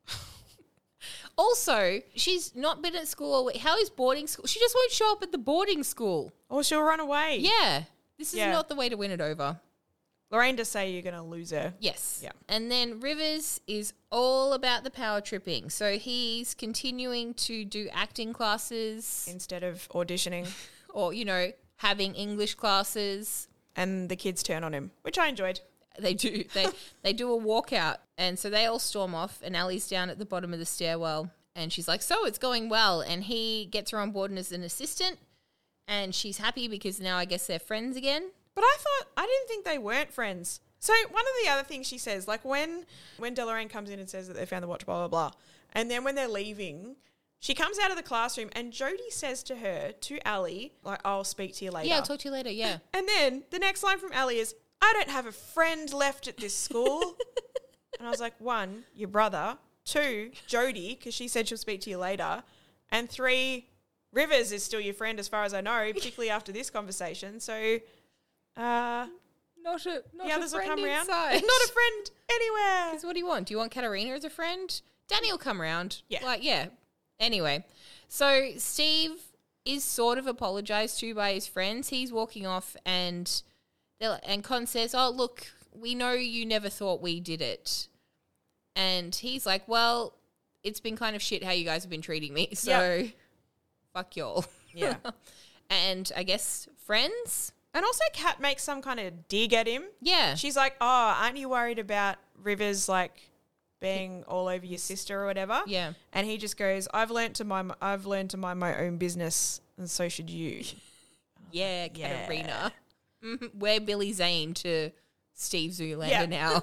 Also, she's not been at school all week. How is boarding school? She just won't show up at the boarding school. Or she'll run away. Yeah. This is Yeah. not the way to win it over. Lorraine does say you're going to lose her. Yes. Yeah. And then Rivers is all about the power tripping. So he's continuing to do acting classes Instead of auditioning. or, having English classes. And the kids turn on him, which I enjoyed. They do. They do a walkout. And so they all storm off and Ali's down at the bottom of the stairwell and she's like, so it's going well. And he gets her on board as an assistant and she's happy because now I guess they're friends again. But I didn't think they weren't friends. So one of the other things she says, like when Deloraine comes in and says that they found the watch, blah, blah, blah, and then when they're leaving, she comes out of the classroom and Jodie says to her, to Ali, like, I'll speak to you later. Yeah, I'll talk to you later, yeah. And then the next line from Ali is, I don't have a friend left at this school. And I was like, 1, your brother. 2, Jodie, because she said she'll speak to you later. And 3, Rivers is still your friend as far as I know, particularly after this conversation. So, Not the a others will friend come around. inside. Not a friend anywhere. Because what do you want? Do you want Katarina as a friend? Danny will come around. Yeah. Like, yeah. Anyway, so Steve is sort of apologised to by his friends. He's walking off and Con says, oh, look, we know you never thought we did it. And he's like, well, it's been kind of shit how you guys have been treating me. So fuck y'all. Yeah. And I guess friends? And also Kat makes some kind of dig at him. Yeah. She's like, oh, aren't you worried about Rivers, like, being all over your sister or whatever? Yeah. And he just goes, I've learned to mind my own business, and so should you. Yeah, Katarina. We're Billy Zane to Steve Zoolander now.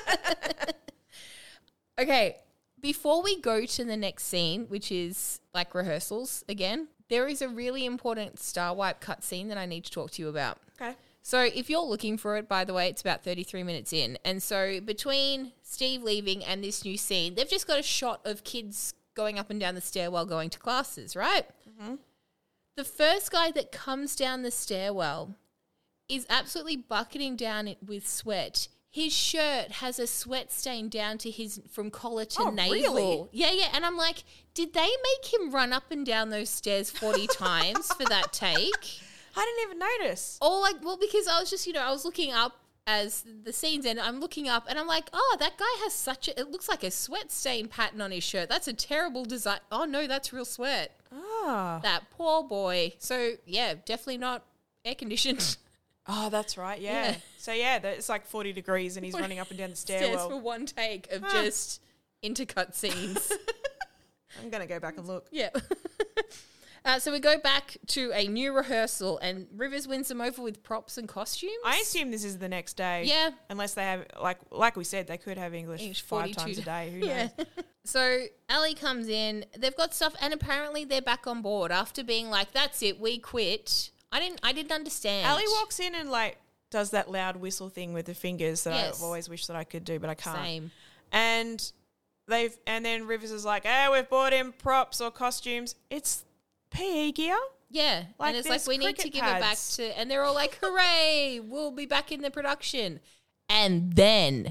Okay, before we go to the next scene, which is like rehearsals again, there is a really important Star Wipe cutscene that I need to talk to you about. Okay. So if you're looking for it, by the way, it's about 33 minutes in. And so between Steve leaving and this new scene, they've just got a shot of kids going up and down the stairwell going to classes, right? Mm-hmm. The first guy that comes down the stairwell is absolutely bucketing down it with sweat. His shirt has a sweat stain down to his, from collar to navel. Really? Yeah. And I'm like, did they make him run up and down those stairs 40 times for that take? I didn't even notice. Or like, well, because I was just, I was looking up as the scenes end. I'm looking up and I'm like, oh, that guy has it looks like a sweat stain pattern on his shirt. That's a terrible design. Oh no, that's real sweat. Oh. That poor boy. So yeah, definitely not air conditioned. Oh, that's right, yeah. So yeah, it's like 40 degrees and he's running up and down the Stairs stairwell. for one take of just intercut scenes. I'm going to go back and look. Yeah. So we go back to a new rehearsal and Rivers wins them over with props and costumes. I assume this is the next day. Yeah. Unless they have, like we said, they could have English 5 times a day. Who knows? So Ali comes in. They've got stuff and apparently they're back on board after being like, that's it, we quit. I didn't understand. Ali walks in and like does that loud whistle thing with the fingers that I've always wished that I could do, but I can't. Same. And then Rivers is like, "Hey, we've bought in props or costumes. It's PE gear." Yeah, Like, and it's like there's we need to cricket give it back pads. to, and they're all like, "Hooray! We'll be back in the production." And then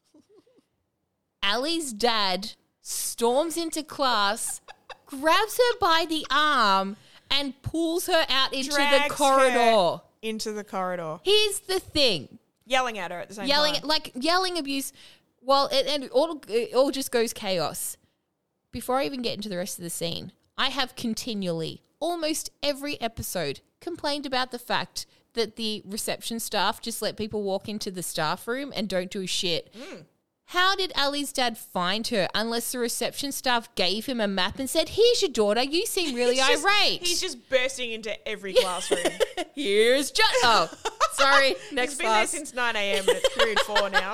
Ali's dad storms into class, grabs her by the arm, and pulls her out into the Drags corridor. her into the corridor. Here's the thing. Yelling at her at the same time. Yelling abuse. Well, it all just goes chaos. Before I even get into the rest of the scene, I have continually, almost every episode, complained about the fact that the reception staff just let people walk into the staff room and don't do shit. How did Ali's dad find her unless the reception staff gave him a map and said, here's your daughter, you seem really irate. He's just bursting into every classroom. Here's Oh, sorry, next He's been class. there since 9 a.m. and it's period 4 now.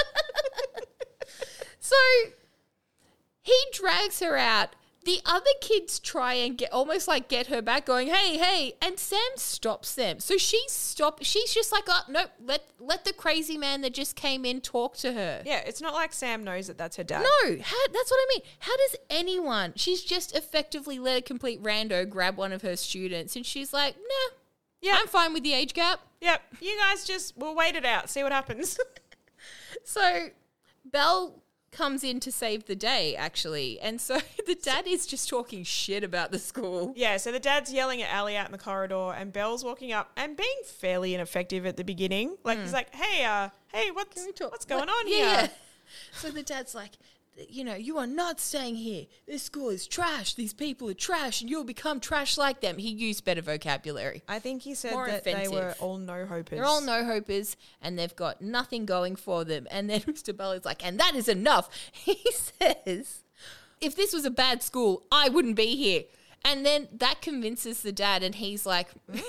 So he drags her out. The other kids try and get her back going, hey, and Sam stops them. So she's just like, oh, nope, let the crazy man that just came in talk to her. Yeah, it's not like Sam knows that that's her dad. No, that's what I mean. How does anyone, she's just effectively let a complete rando grab one of her students and she's like, nah, Yep. I'm fine with the age gap. Yep, you guys we'll wait it out, see what happens. So Belle comes in to save the day, actually. And so the dad is just talking shit about the school. Yeah, so the dad's yelling at Ali out in the corridor and Belle's walking up and being fairly ineffective at the beginning. Like, he's like, hey, what's going on here? Yeah. So the dad's like, you are not staying here. This school is trash. These people are trash and you'll become trash like them. He used better vocabulary. I think he said More that offensive. they were all no-hopers. They're all no-hopers and they've got nothing going for them. And then Mr. Bell is like, and that is enough. He says, if this was a bad school, I wouldn't be here. And then that convinces the dad, and he's like,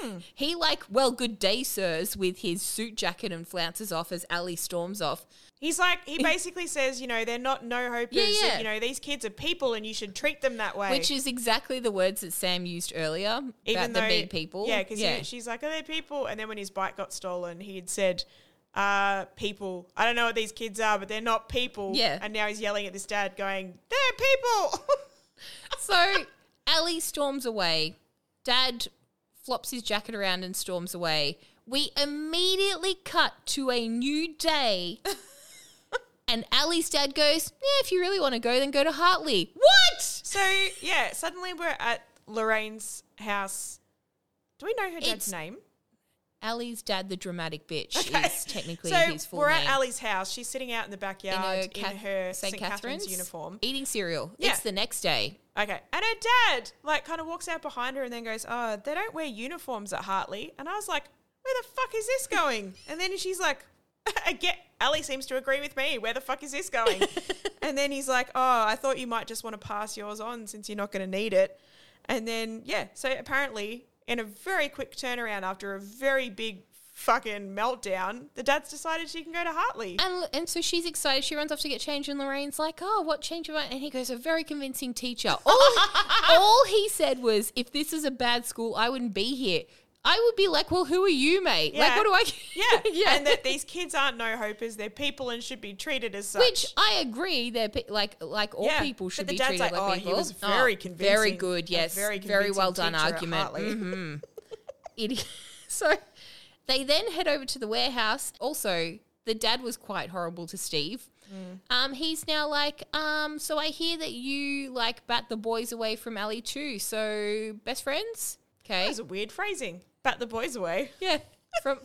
well, good day, sirs, with his suit jacket and flounces off as Ali storms off. He's like, he basically says, they're not no-hopers. Yeah. These kids are people and you should treat them that way. Which is exactly the words that Sam used earlier about them being people. Yeah, because she's like, are they people? And then when his bike got stolen, he had said, people. I don't know what these kids are, but they're not people. Yeah. And now he's yelling at this dad going, they're people. So Ali storms away. Dad flops his jacket around and storms away. We immediately cut to a new day. And Ali's dad goes, if you really want to go, then go to Hartley. What? So, suddenly we're at Lorraine's house. Do we know her dad's name? Ali's dad, the dramatic bitch, is technically his full name. So we're at Ali's house. She's sitting out in the backyard in her St. Catherine's uniform. Eating cereal. Yeah. It's the next day. Okay. And her dad, kind of walks out behind her and then goes, oh, they don't wear uniforms at Hartley. And I was like, where the fuck is this going? And then she's like, Ali seems to agree with me. Where the fuck is this going? And then he's like, oh, I thought you might just want to pass yours on since you're not going to need it. And then, so apparently in a very quick turnaround after a very big fucking meltdown, the dad's decided she can go to Hartley. And so she's excited. She runs off to get changed and Lorraine's like, oh, what change am I? And he goes, a very convincing teacher. All he said was, if this is a bad school, I wouldn't be here. I would be like, well, who are you, mate? Yeah. Like, what do I... Yeah. And that these kids aren't no-hopers. They're people and should be treated as such. Which I agree. They're like all people should be treated like people. He was very convincing. Very good, yes. Very well done argument. Mm-hmm. Idiot. So they then head over to the warehouse. Also, the dad was quite horrible to Steve. He's now like, so I hear that you, bat the boys away from Ali too. So, best friends? Okay. That was a weird phrasing. Bat the boys away. Yeah. From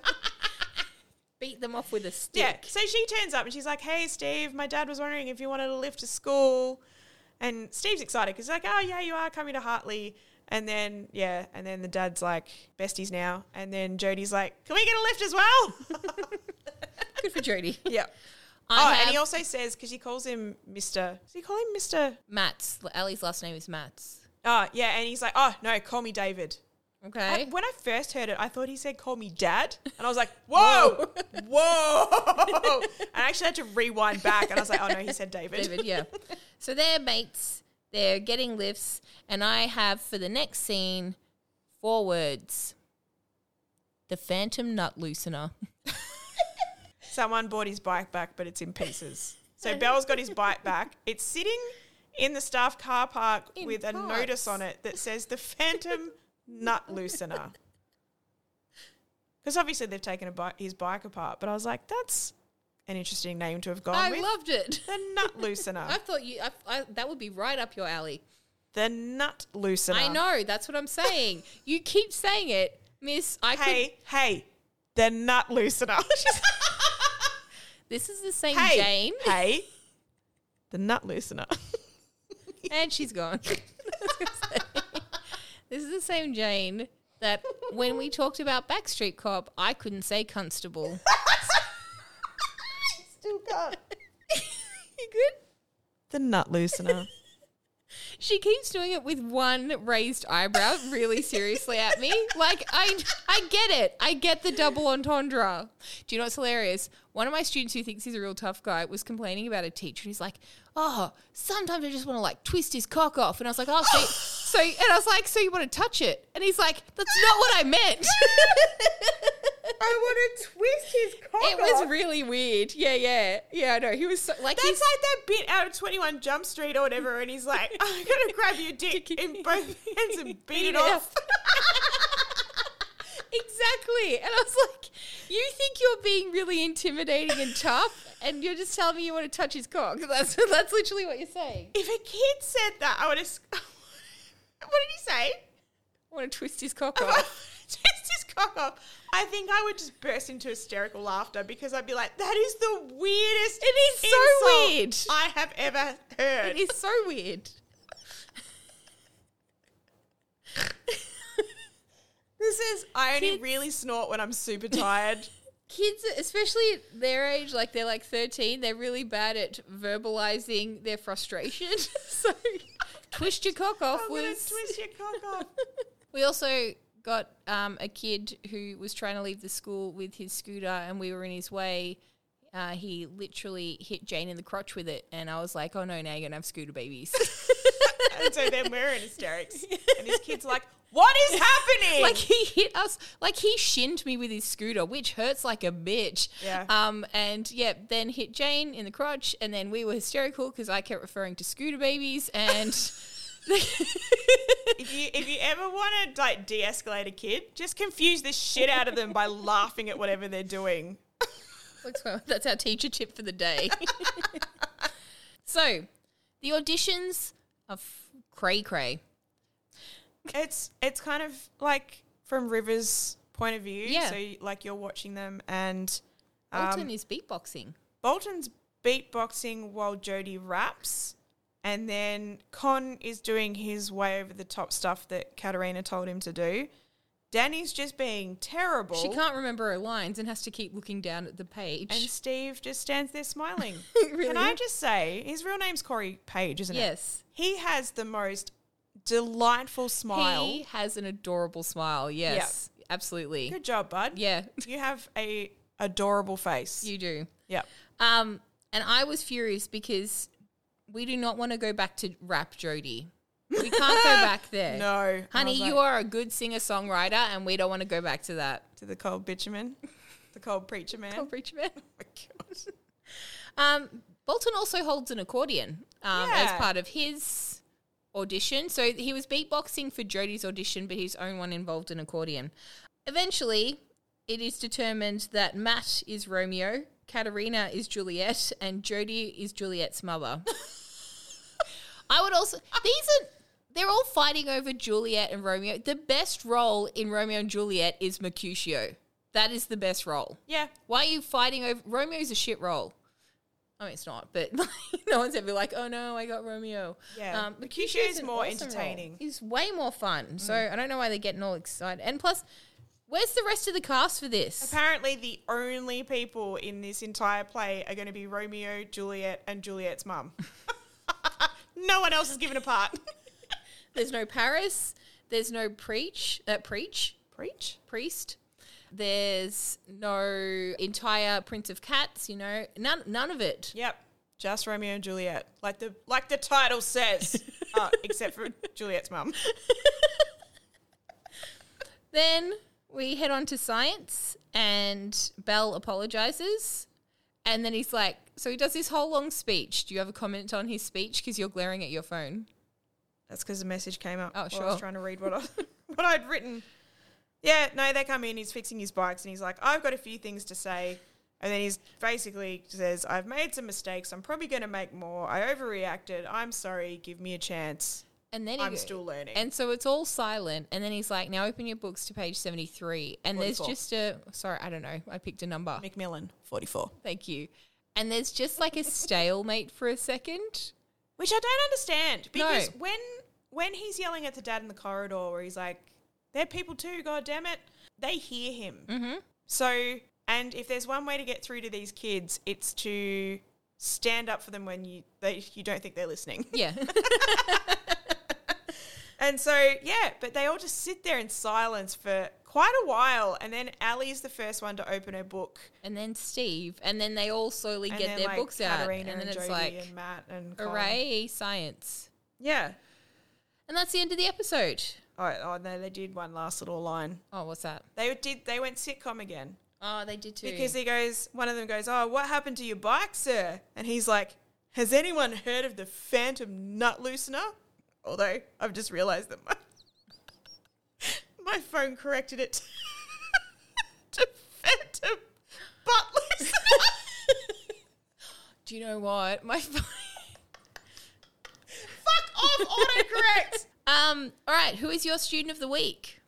beat them off with a stick. Yeah. So she turns up and she's like, hey, Steve, my dad was wondering if you wanted a lift to school. And Steve's excited because he's like, oh, yeah, you are coming to Hartley. And then, the dad's like, besties now. And then Jodie's like, can we get a lift as well? Good for Jodie. Yeah. And he also says, because he calls him Mr. Does he call him Mr.? Mats. Ali's last name is Mats. Oh, yeah. And he's like, oh, no, call me David. Okay. When I first heard it, I thought he said, call me Dad. And I was like, whoa. I actually had to rewind back. And I was like, oh, no, he said David. David, yeah. So they're mates. They're getting lifts. And I have, for the next scene, 4 words. The Phantom Nut Loosener. Someone bought his bike back, but it's in pieces. So Belle's got his bike back. It's sitting in the staff car park with a notice on it that says the Phantom Nut Loosener. Because obviously they've taken his bike apart, but I was like, that's an interesting name to have gone with. I loved it. The Nut Loosener. I thought that would be right up your alley. The Nut Loosener. I know, that's what I'm saying. You keep saying it, miss. Hey, the Nut Loosener. This is the same Jane. Hey, the Nut Loosener. And she's gone. This is the same Jane that when we talked about Backstreet Cop, I couldn't say constable. Still can't. You good? The Nut Loosener. She keeps doing it with one raised eyebrow really seriously at me. Like, I get it. I get the double entendre. Do you know what's hilarious? One of my students who thinks he's a real tough guy was complaining about a teacher. He's like, oh, sometimes I just want to twist his cock off. And I was like, so you want to touch it? And he's like, that's not what I meant. I want to twist his cock off. It was really weird. Yeah, I know. He was so, That's like that bit out of 21 Jump Street or whatever, and he's like, I'm going to grab your dick in both hands and beat it off. Exactly. And I was like, you think you're being really intimidating and tough, and you're just telling me you want to touch his cock. That's literally what you're saying. If a kid said that, I would have... What did he say? I want to twist his cock off. Twist his cock off. I think I would just burst into hysterical laughter because I'd be like, that is the weirdest It is so weird. I have ever heard. It is so weird. I only really snort when I'm super tired. Kids, especially at their age, like they're like 13, they're really bad at verbalizing their frustration. So twist your cock off I'm gonna twist your cock off. We also got a kid who was trying to leave the school with his scooter and we were in his way. He literally hit Jane in the crotch with it. And I was like, oh no, now you're going to have scooter babies. And so then we're in hysterics. And this kid's like, what is happening? Like he hit us, like he shinned me with his scooter, which hurts like a bitch. Yeah. And yeah, then hit Jane in the crotch. And then we were hysterical because I kept referring to scooter babies and... If you ever want to like de-escalate a kid, just confuse the shit out of them by laughing at whatever they're doing. That's our teacher tip for the day. So, the auditions are cray-cray. It's kind of like from River's point of view. Yeah. So like you're watching them and Bolton is beatboxing. Bolton's beatboxing while Jodie raps. And then Con is doing his way over the top stuff that Katarina told him to do. Danny's just being terrible. She can't remember her lines and has to keep looking down at the page. And Steve just stands there smiling. Really? Can I just say, his real name's Corey Page, isn't it? Yes. He has the most delightful smile. He has an adorable smile. Yes. Yep. Absolutely. Good job, bud. Yeah. You have a adorable face. You do. Yeah. And I was furious because we do not want to go back to rap Jodie. We can't go back there. No. Honey, you are a good singer-songwriter and we don't want to go back to that. To the cold bitumen. The cold preacher man. Cold preacher man. Oh my God. Bolton also holds an accordion as part of his audition. So he was beatboxing for Jodie's audition, but his own one involved an accordion. Eventually, it is determined that Matt is Romeo, Katarina is Juliet, and Jodie is Juliet's mother. I would also... They're all fighting over Juliet and Romeo. The best role in Romeo and Juliet is Mercutio. That is the best role. Yeah. Why are you fighting over... Romeo's a shit role. I mean, it's not, but no one's ever like, oh no, I got Romeo. Yeah. Mercutio's is an more awesome entertaining. Role. He's way more fun. So I don't know why they're getting all excited. And plus, where's the rest of the cast for this? Apparently the only people in this entire play are going to be Romeo, Juliet, and Juliet's mum. No one else is given a part. There's no Paris. There's no priest. There's no entire Prince of Cats, you know. None of it. Yep. Just Romeo and Juliet. Like the title says. Except for Juliet's mum. Then we head on to science and Belle apologizes. And then he's like, so he does this whole long speech. Do you have a comment on his speech? Because you're glaring at your phone. That's because the message came up. Oh, sure. I was trying to read what I'd written. Yeah, no, they come in, he's fixing his bikes, and he's like, I've got a few things to say. And then he's basically says, I've made some mistakes. I'm probably going to make more. I overreacted. I'm sorry. Give me a chance. And then I'm still learning. And so it's all silent. And then he's like, now open your books to page 73. And 44. There's just I don't know. I picked a number. Macmillan, 44. Thank you. And there's just like a stalemate for a second. Which I don't understand. Because No. when he's yelling at the dad in the corridor where he's like, they're people too, God damn it, they hear him. Mm-hmm. So, and if there's one way to get through to these kids, it's to stand up for them when you don't think they're listening. Yeah. And so, yeah, but they all just sit there in silence for quite a while. And then Ali's the first one to open her book. And then Steve. And then they all slowly And get then, their like, books out. Katarina And then it's Jodie like, and Matt and Colin. hooray, science. Yeah. And that's the end of the episode. Oh, no, they did one last little line. Oh, what's that? They went sitcom again. Oh, they did too. Because one of them goes, oh, what happened to your bike, sir? And he's like, has anyone heard of the phantom nut loosener? Although I've just realised that my phone corrected it to phantom butt loosener. Do you know what? My phone... Fuck off, autocorrect. All right, who is your student of the week?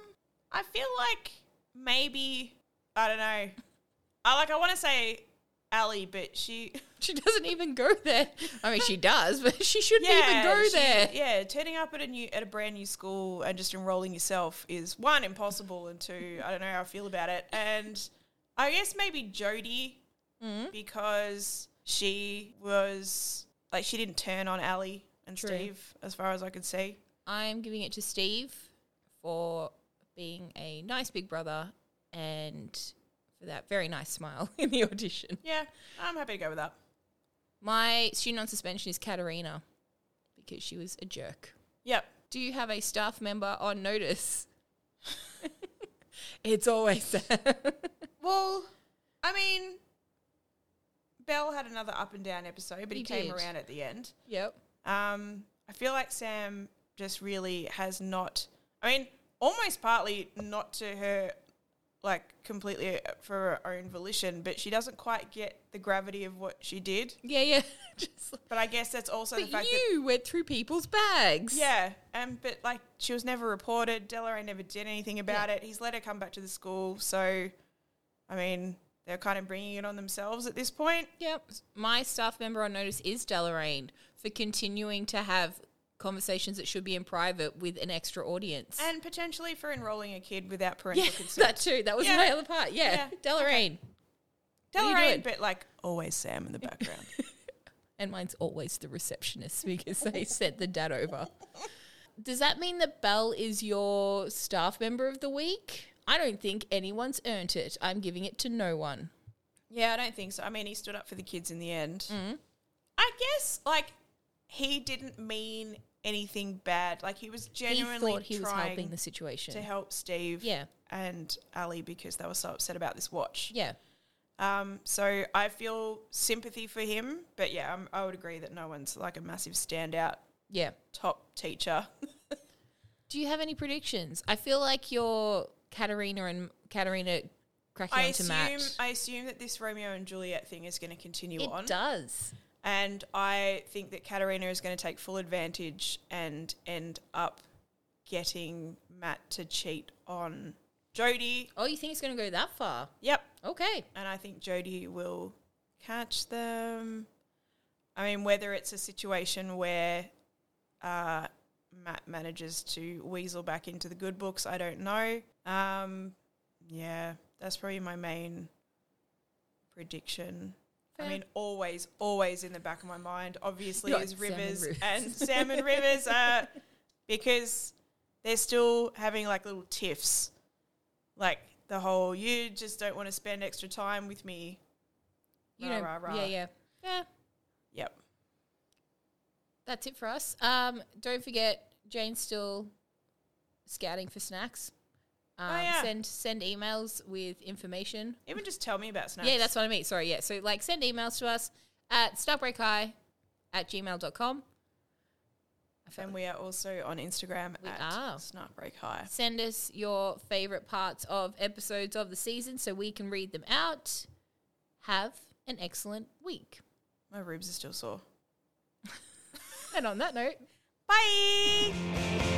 I feel like maybe, I don't know. I want to say Ali, but she doesn't even go there. I mean, she does, but she shouldn't even go there. Yeah, turning up at a brand new school and just enrolling yourself is, one, impossible, and two, I don't know how I feel about it. And I guess maybe Jodie, because she was like, she didn't turn on Ali and True. Steve, as far as I could see. I'm giving it to Steve for being a nice big brother and for that very nice smile in the audition. Yeah, I'm happy to go with that. My student on suspension is Katerina because she was a jerk. Yep. Do you have a staff member on notice? It's always that. Well, I mean, Belle had another up and down episode, but he came did. around at the end. Yep. I feel like Sam just really has not, I mean, almost partly not to her, like, completely for her own volition, but she doesn't quite get the gravity of what she did. Yeah. Just, But I guess that's also but the fact you went through people's bags. that, but, like, she was never reported. Delarey never did anything about it. He's let her come back to the school. So, I mean, they're kind of bringing it on themselves at this point. Yep. My staff member on notice is Delarey for continuing to have conversations that should be in private with an extra audience. And potentially for enrolling a kid without parental consent. That too. That was Yeah. my other part. Yeah. Delarey. What are you doing? Delarey, but, like, always Sam in the background. And mine's always the receptionist because they sent the dad over. Does that mean that Belle is your staff member of the week? I don't think anyone's earned it. I'm giving it to no one. Yeah, I don't think so. I mean, he stood up for the kids in the end. I guess, like, he didn't mean anything bad. Like, he was genuinely He thought he was trying helping the situation. to help Steve Yeah. and Ali because they were so upset about this watch. Yeah. So I feel sympathy for him, but yeah, I would agree that no one's like a massive standout Yeah. top teacher. Do you have any predictions? I feel like your Katerina cracking onto Matt. I assume that this Romeo and Juliet thing is going to continue on. It does. And I think that Katerina is going to take full advantage and end up getting Matt to cheat on Jodie. Oh, you think it's going to go that far? Yep. Okay. And I think Jodie will catch them. I mean, whether it's a situation where Matt manages to weasel back into the good books, I don't know. Yeah, that's probably my main prediction. Fair. I mean, always in the back of my mind, obviously, You're is like Sam and Rivers Rivers. and Sam and Rivers, because they're still having like little tiffs, like the whole "you just don't want to spend extra time with me." You Rah, know, rah, rah. Yeah. Yep. That's it for us. Don't forget, Jane's still scouting for snacks. yeah. Send emails with information. Even just tell me about snacks. Yeah, that's what I mean. Sorry, yeah. So, like, send emails to us at snarkbreakhigh@gmail.com. And we are also on Instagram We at are. snarkbreakhigh. Send us your favourite parts of episodes of the season so we can read them out. Have an excellent week. My ribs are still sore. And on that note, Bye!